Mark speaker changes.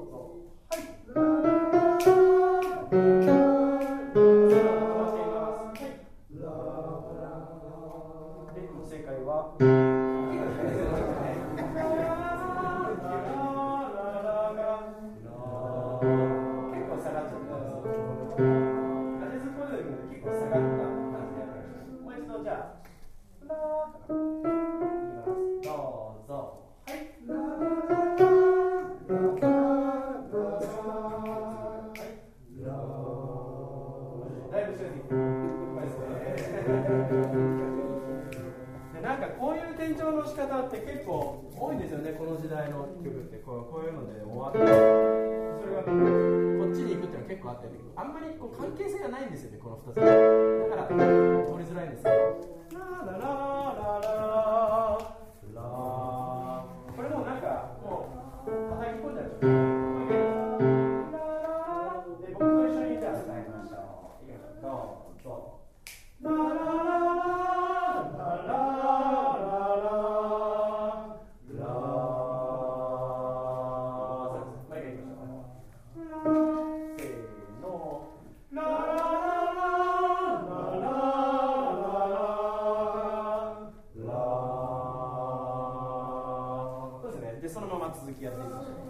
Speaker 1: なんかこういう転調の仕方って結構多いんですよね、この時代の曲ってこういうので終わって、それがこっちに行くっていうのは結構あったんだけど、あんまりこう関係性がないんですよね、この2つ。だから通りづらいんですけど、ララララララ、これもなんかもう叩き込んじゃうでしょ。で、僕と一緒にじゃあ歌いましょう。いきましょう。どうぞ。ララララララそのまま続きやってみましょう。